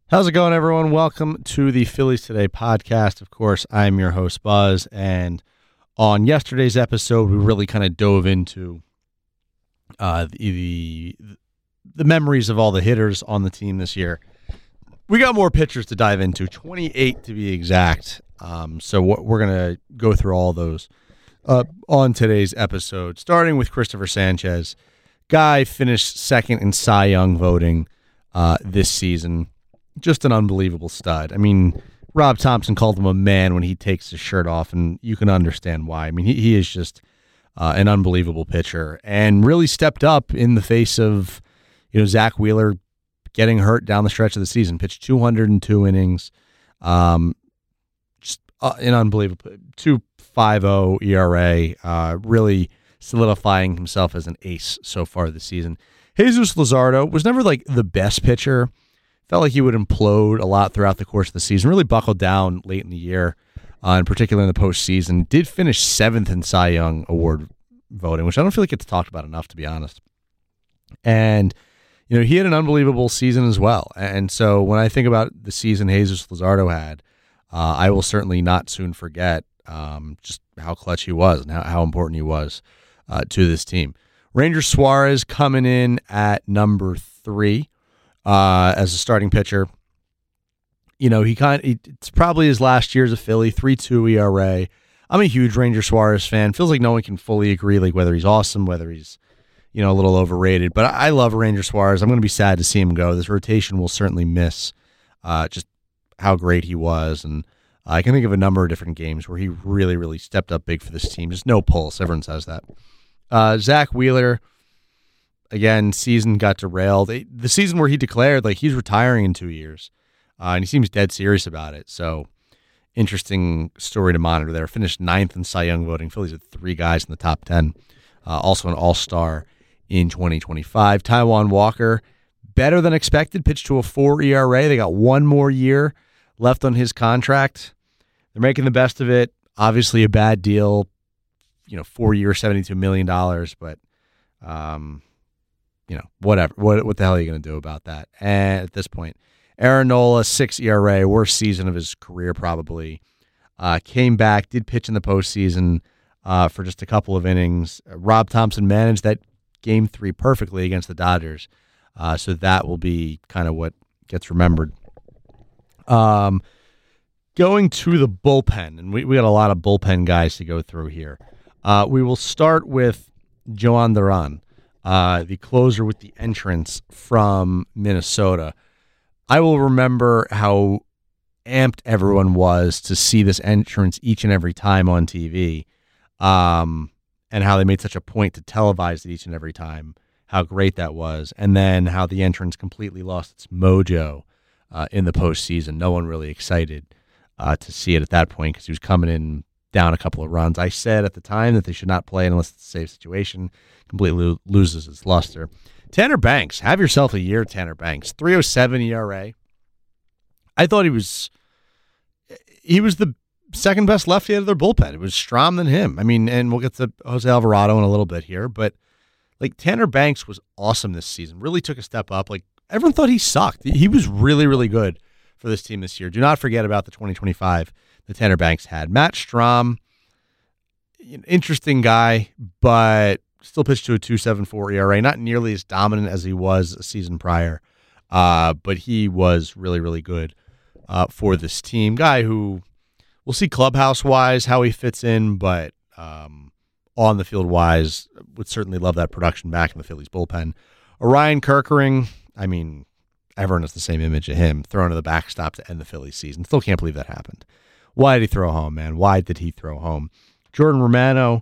How's it going, everyone? Welcome to the Phillies Today podcast. Of course, I'm your host, Buzz, and on yesterday's episode, we really kind of dove into the memories of all the hitters on the team this year. We got more pitchers to dive into, 28 to be exact. So we're going to go through all those on today's episode, starting with Christopher Sanchez. Guy finished second in Cy Young voting this season. Just an unbelievable stud. I mean, Rob Thompson called him a man when he takes his shirt off, and you can understand why. I mean, he is just an unbelievable pitcher and really stepped up in the face of, Zach Wheeler getting hurt down the stretch of the season. Pitched 202 innings, just an unbelievable 2.50 ERA. Really solidifying himself as an ace so far this season. Jesus Luzardo was never like the best pitcher. Felt like he would implode a lot throughout the course of the season. Really buckled down late in the year, in particular in the postseason. Did finish 7th in Cy Young Award voting, which I don't feel like it's talked about enough, to be honest. And, he had an unbelievable season as well. And so when I think about the season Jesus Luzardo had, I will certainly not soon forget just how clutch he was and how important he was to this team. Ranger Suarez coming in at number 3. As a starting pitcher. It's probably his last year as a Philly, 3.2 ERA. I'm a huge Ranger Suarez fan. Feels like no one can fully agree, like whether he's awesome, whether he's, a little overrated. But I love Ranger Suarez. I'm going to be sad to see him go. This rotation will certainly miss just how great he was. And I can think of a number of different games where he really, really stepped up big for this team. Just no pulse. Everyone says that. Zach Wheeler. Again, season got derailed. The season where he declared like he's retiring in 2 years, and he seems dead serious about it. So, interesting story to monitor there. Finished 9th in Cy Young voting. Phillies had 3 guys in the top 10. Also an all-star in 2025. Taijuan Walker, better than expected. Pitched to a 4 ERA. They got 1 more year left on his contract. They're making the best of it. Obviously a bad deal. 4 years, $72 million, but whatever. What the hell are you going to do about that? And at this point, Aaron Nola, 6 ERA, worst season of his career probably. Came back, did pitch in the postseason for just a couple of innings. Rob Thompson managed that Game 3 perfectly against the Dodgers. So that will be kind of what gets remembered. Going to the bullpen, and we got a lot of bullpen guys to go through here. We will start with Jhoan Duran. The closer with the entrance from Minnesota. I will remember how amped everyone was to see this entrance each and every time on TV, and how they made such a point to televise it each and every time, how great that was, and then how the entrance completely lost its mojo in the postseason. No one really excited to see it at that point because he was coming in down a couple of runs. I said at the time that they should not play unless it's a safe situation. Completely loses its luster. Tanner Banks, have yourself a year, Tanner Banks. 3.07 ERA. I thought he was the second best lefty out of their bullpen. It was Strahm than him. I mean, and we'll get to Jose Alvarado in a little bit here, but like Tanner Banks was awesome this season. Really took a step up. Like everyone thought he sucked. He was really, really good for this team this year. Do not forget about the 2025 that Tanner Banks had. Matt Strahm, interesting guy, but still pitched to a 2.74 ERA. Not nearly as dominant as he was a season prior, but he was really, really good for this team. Guy who we'll see clubhouse-wise how he fits in, but on the field-wise, would certainly love that production back in the Phillies bullpen. Orion Kerkering, I mean, everyone has the same image of him, thrown to the backstop to end the Phillies season. Still can't believe that happened. Why did he throw home, man? Why did he throw home? Jordan Romano,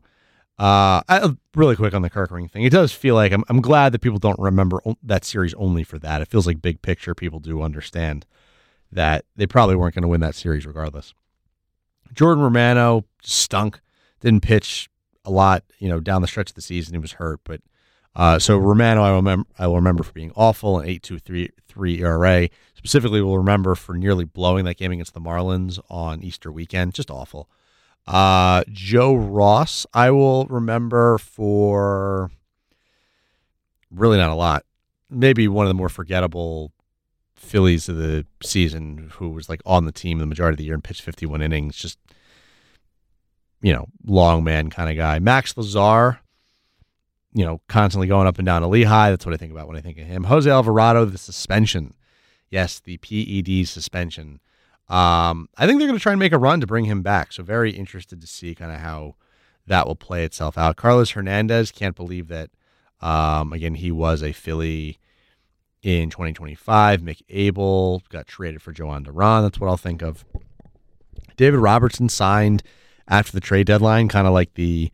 really quick on the Kerkering thing. It does feel like I'm glad that people don't remember that series only for that. It feels like big picture people do understand that they probably weren't going to win that series regardless. Jordan Romano stunk, didn't pitch a lot, down the stretch of the season. He was hurt, but so Romano I will remember for being awful, an 8.23 ERA. Specifically, we'll remember for nearly blowing that game against the Marlins on Easter weekend. Just awful. Joe Ross, I will remember for really not a lot. Maybe one of the more forgettable Phillies of the season who was like on the team the majority of the year and pitched 51 innings. Just, long man kind of guy. Max Lazar, constantly going up and down to Lehigh. That's what I think about when I think of him. Jose Alvarado, the suspension. Yes, the PED suspension. I think they're going to try and make a run to bring him back. So very interested to see kind of how that will play itself out. Carlos Hernandez, can't believe that. Again, he was a Philly in 2025. Mick Abel got traded for Joan Duran. That's what I'll think of. David Robertson signed after the trade deadline, kind of like the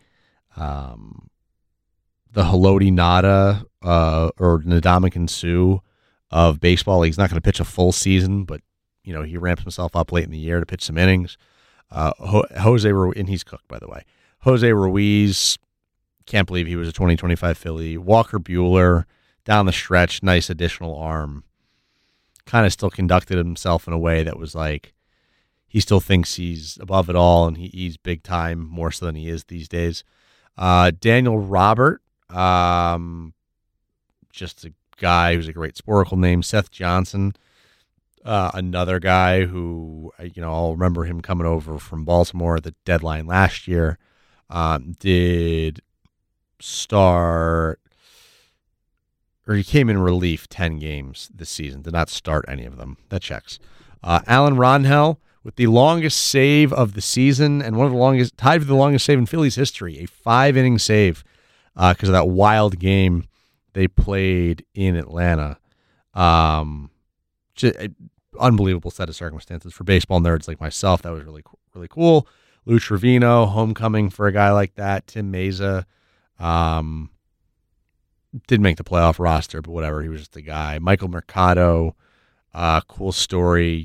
Haloti Nada or Ndamukong Suh of baseball. He's not going to pitch a full season, but he ramps himself up late in the year to pitch some innings. Jose Ruiz, and he's cooked, by the way. Jose Ruiz, can't believe he was a 2025 Philly. Walker Buehler, down the stretch, nice additional arm. Kind of still conducted himself in a way that was like, he still thinks he's above it all, and he's big time, more so than he is these days. Daniel Robert, just a guy who's a great Sporkle name. Seth Johnson, another guy who, I'll remember him coming over from Baltimore at the deadline last year. Did start, or he came in relief 10 games this season. Did not start any of them. That checks. Alan Ronhell with the longest save of the season and one of the longest, tied for the longest save in Phillies history, a 5-inning save because of that wild game they played in Atlanta. Just unbelievable set of circumstances for baseball nerds like myself. That was really, really cool. Lou Trevino, homecoming for a guy like that. Tim Meza didn't make the playoff roster, but whatever. He was just a guy. Michael Mercado, cool story.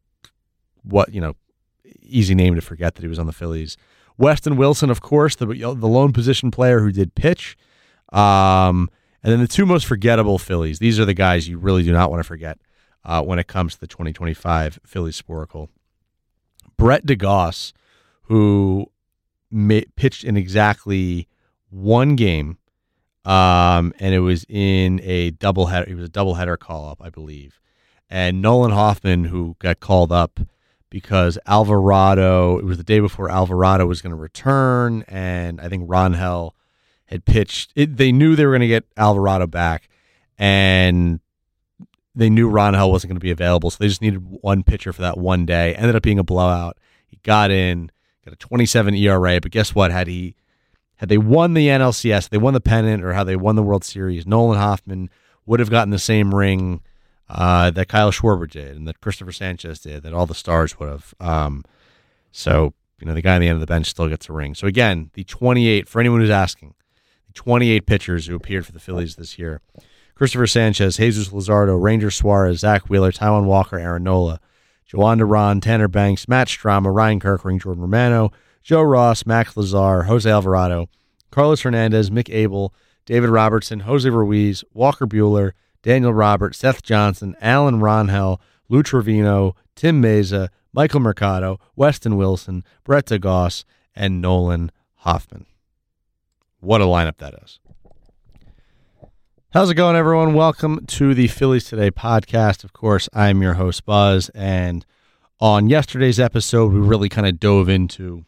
Easy name to forget that he was on the Phillies. Weston Wilson, of course, the lone position player who did pitch. And then the two most forgettable Phillies. These are the guys you really do not want to forget when it comes to the 2025 Phillies Sporkle. Brett DeGoss, who pitched in exactly one game, and it was in a doubleheader. It was a doubleheader call-up, I believe. And Nolan Hoffman, who got called up because Alvarado, it was the day before Alvarado was going to return, and I think Ronhell had pitched. They knew they were going to get Alvarado back, and they knew Ronhell wasn't going to be available, so they just needed one pitcher for that one day. Ended up being a blowout. He got in, got a 27 ERA, but guess what? Had they won the NLCS, they won the pennant, or how they won the World Series, Nolan Hoffman would have gotten the same ring that Kyle Schwarber did and that Christopher Sanchez did, that all the stars would have. So, the guy on the end of the bench still gets a ring. So, again, the 28, for anyone who's asking, the 28 pitchers who appeared for the Phillies this year: Christopher Sanchez, Jesus Luzardo, Ranger Suarez, Zach Wheeler, Taijuan Walker, Aaron Nola, Joan Duran, Tanner Banks, Matt Strama, Ryan Kirkring, Jordan Romano, Joe Ross, Max Lazar, Jose Alvarado, Carlos Hernandez, Mick Abel, David Robertson, Jose Ruiz, Walker Buehler, Daniel Robert, Seth Johnson, Alan Ronhell, Lou Trevino, Tim Meza, Michael Mercado, Weston Wilson, Brett DeGoss, and Nolan Hoffman. What a lineup that is. How's it going, everyone? Welcome to the Phillies Today podcast. Of course, I'm your host, Buzz, and on yesterday's episode, we really kind of dove into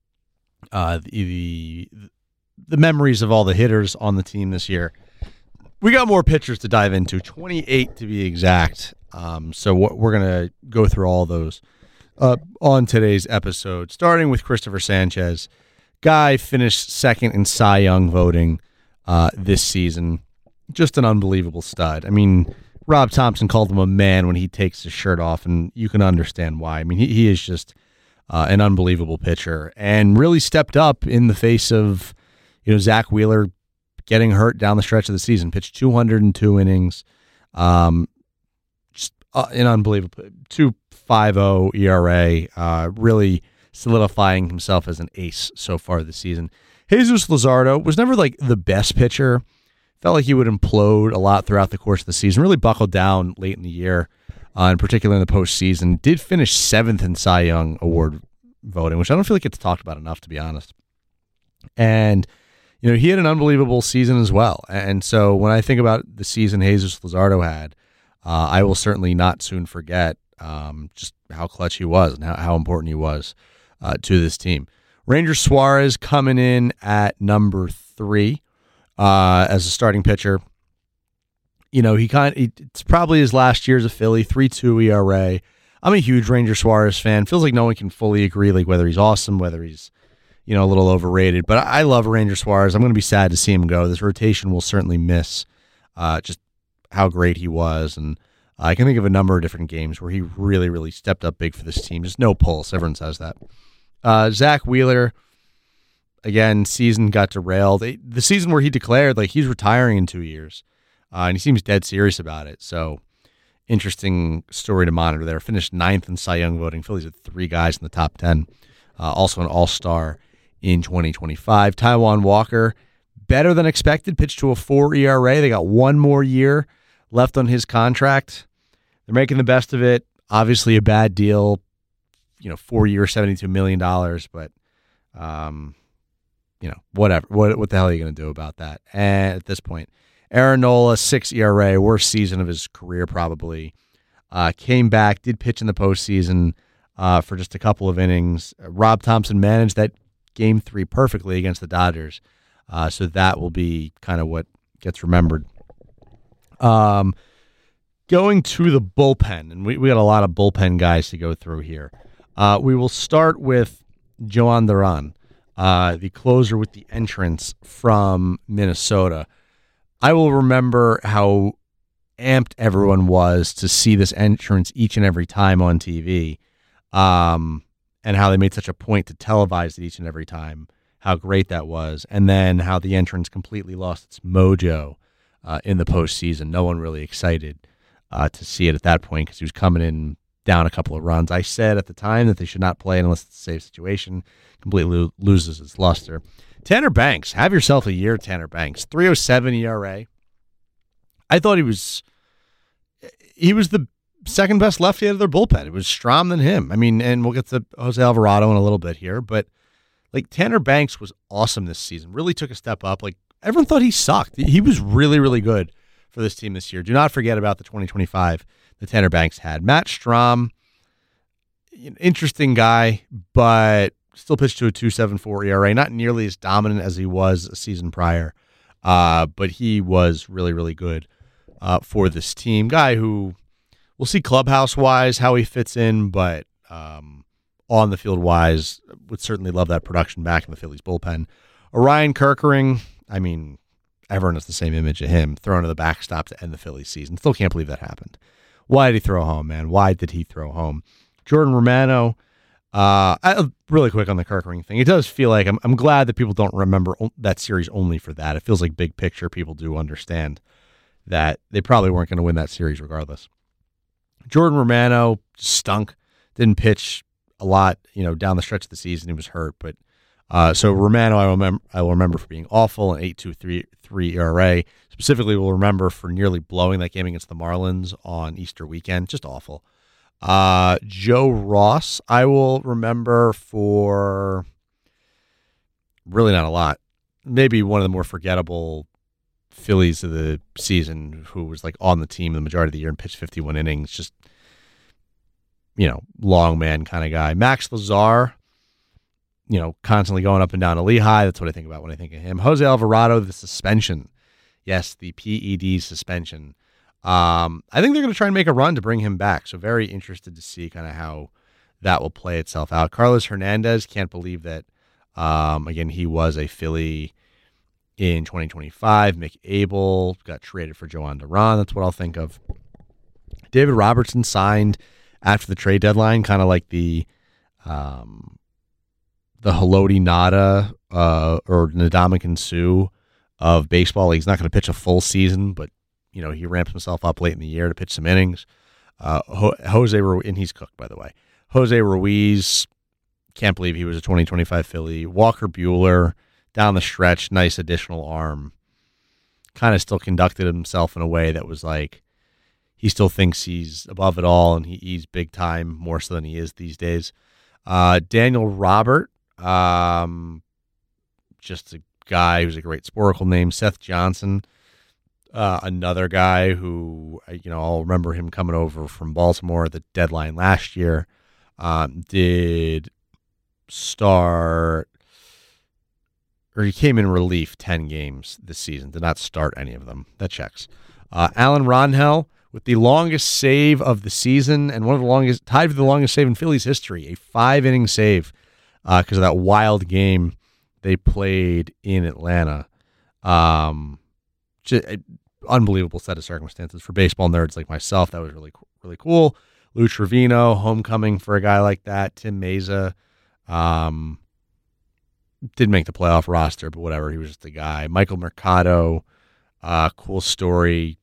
the memories of all the hitters on the team this year. We got more pitchers to dive into, 28 to be exact. So we're going to go through all those on today's episode, starting with Christopher Sanchez. Guy finished second in Cy Young voting this season. Just an unbelievable stud. I mean, Rob Thompson called him a man when he takes his shirt off, and you can understand why. I mean, he is just an unbelievable pitcher and really stepped up in the face of, Zach Wheeler getting hurt down the stretch of the season. Pitched 202 innings, just an unbelievable 2.50 ERA. Really solidifying himself as an ace so far this season. Jesus Luzardo was never like the best pitcher. Felt like he would implode a lot throughout the course of the season. Really buckled down late in the year, in particular in the postseason. Did finish 7th in Cy Young Award voting, which I don't feel like gets talked about enough, to be honest. And he had an unbelievable season as well. And so when I think about the season Jesus Luzardo had, I will certainly not soon forget just how clutch he was and how important he was to this team. Ranger Suarez coming in at number 3 as a starting pitcher. It's probably his last year as a Philly, 3.2 ERA. I'm a huge Ranger Suarez fan. Feels like no one can fully agree, like whether he's awesome, whether he's, a little overrated. But I love Ranger Suarez. I'm going to be sad to see him go. This rotation will certainly miss just how great he was. And I can think of a number of different games where he really, really stepped up big for this team. Just no pulse. Everyone says that. Zach Wheeler, again, season got derailed. The season where he declared like he's retiring in 2 years, and he seems dead serious about it. So interesting story to monitor there. Finished 9th in Cy Young voting. Phillies had 3 guys in the top 10. Also an all-star in 2025. Taijuan Walker, better than expected, pitched to a 4 ERA. They got 1 more year left on his contract. They're making the best of it. Obviously a bad deal. 4 years, $72 million, but, whatever. What the hell are you going to do about that? And at this point, Aaron Nola, 6 ERA, worst season of his career probably. Came back, did pitch in the postseason for just a couple of innings. Rob Thompson managed that Game 3 perfectly against the Dodgers, so that will be kind of what gets remembered. Going to the bullpen, and we got a lot of bullpen guys to go through here. We will start with Jhoan Duran, the closer with the entrance from Minnesota. I will remember how amped everyone was to see this entrance each and every time on TV, and how they made such a point to televise it each and every time, how great that was, and then how the entrance completely lost its mojo in the postseason. No one really excited to see it at that point because he was coming in down a couple of runs. I said at the time that they should not play unless it's a safe situation. Completely loses its luster. Tanner Banks, have yourself a year, Tanner Banks. 3.07 ERA. I thought he was the second best lefty out of their bullpen. It was Strahm than him. I mean, and we'll get to Jose Alvarado in a little bit here, but like Tanner Banks was awesome this season. Really took a step up. Like everyone thought he sucked. He was really, really good for this team this year. Do not forget about the 2025 that Tanner Banks had. Matt Strahm, interesting guy, but still pitched to a 2.74 ERA. Not nearly as dominant as he was a season prior, but he was really, really good for this team. Guy who we'll see clubhouse-wise how he fits in, but on the field-wise, would certainly love that production back in the Phillies bullpen. Orion Kerkering, I mean, everyone has the same image of him, thrown to the backstop to end the Phillies season. Still can't believe that happened. Why did he throw home, man? Why did he throw home? Jordan Romano, really quick on the Kerkering thing. It does feel like I'm glad that people don't remember that series only for that. It feels like big picture people do understand that they probably weren't going to win that series regardless. Jordan Romano stunk. Didn't pitch a lot, down the stretch of the season. He was hurt, but so Romano I will remember for being awful, an 8.23 ERA. Specifically, will remember for nearly blowing that game against the Marlins on Easter weekend. Just awful. Joe Ross, I will remember for really not a lot. Maybe one of the more forgettable Phillies of the season, who was like on the team the majority of the year and pitched 51 innings. Just, long man kind of guy. Max Lazar, constantly going up and down to Lehigh. That's what I think about when I think of him. Jose Alvarado, the suspension. Yes, the PED suspension. I think they're going to try and make a run to bring him back. So very interested to see kind of how that will play itself out. Carlos Hernandez, can't believe that. Again, he was a Philly in 2025. Mick Abel got traded for Jhoan Duran. That's what I'll think of. David Robertson signed after the trade deadline, kind of like the Haloti Nada or Ndamukong Suh of baseball. He's not going to pitch a full season, but he ramps himself up late in the year to pitch some innings. Jose Ruiz, and he's cooked, by the way. Jose Ruiz, can't believe he was a 2025 Philly. Walker Buehler, down the stretch, nice additional arm. Kind of still conducted himself in a way that was like, he still thinks he's above it all, and he's big time, more so than he is these days. Daniel Robert, just a guy who's a great Sporkle name. Seth Johnson, another guy who, I'll remember him coming over from Baltimore at the deadline last year. Did start, or he came in relief 10 games this season. Did not start any of them. That checks. Alan Ronhell with the longest save of the season and one of the longest, tied for the longest save in Phillies history, a 5-inning save because of that wild game they played in Atlanta. Just unbelievable set of circumstances for baseball nerds like myself. That was really, really cool. Lou Trevino, homecoming for a guy like that. Tim Meza didn't make the playoff roster, but whatever. He was just a guy. Michael Mercado, cool story.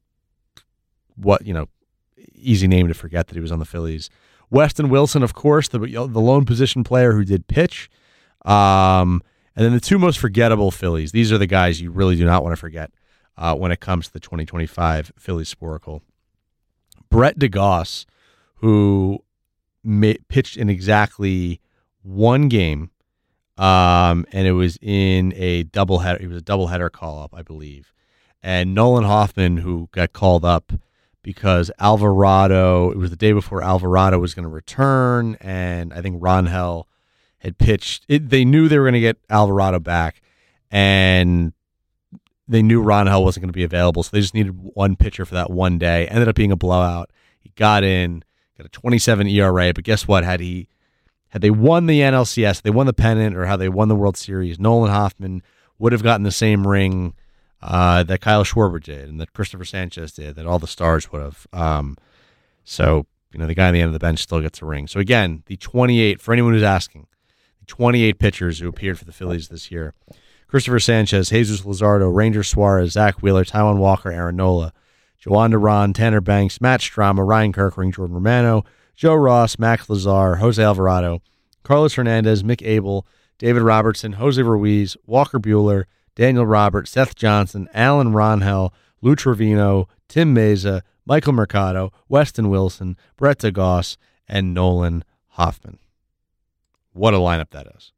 Easy name to forget that he was on the Phillies. Weston Wilson, of course, the lone position player who did pitch. And then the two most forgettable Phillies. These are the guys you really do not want to forget when it comes to the 2025 Phillies Sporcle. Brett DeGoss, who pitched in exactly one game, and it was in a doubleheader. It was a doubleheader call-up, I believe. And Nolan Hoffman, who got called up because Alvarado, it was the day before Alvarado was going to return, and I think Ronhell had pitched. They knew they were going to get Alvarado back, and they knew Ronhell wasn't going to be available, so they just needed one pitcher for that one day. Ended up being a blowout. He got in, got a 27 ERA, but guess what? Had they won the NLCS, they won the pennant, or how they won the World Series, Nolan Hoffman would have gotten the same ring that Kyle Schwarber did and that Christopher Sanchez did, that all the stars would have. So, the guy on the end of the bench still gets a ring. So, again, the 28, for anyone who's asking, the 28 pitchers who appeared for the Phillies this year: Christopher Sanchez, Jesus Luzardo, Ranger Suarez, Zach Wheeler, Taijuan Walker, Aaron Nola, Joan Duran, Tanner Banks, Matt Strama, Ryan Kirkring, Jordan Romano, Joe Ross, Max Lazar, Jose Alvarado, Carlos Hernandez, Mick Abel, David Robertson, Jose Ruiz, Walker Buehler, Daniel Roberts, Seth Johnson, Alan Ronhell, Lou Trevino, Tim Meza, Michael Mercado, Weston Wilson, Brett DeGoss, and Nolan Hoffman. What a lineup that is.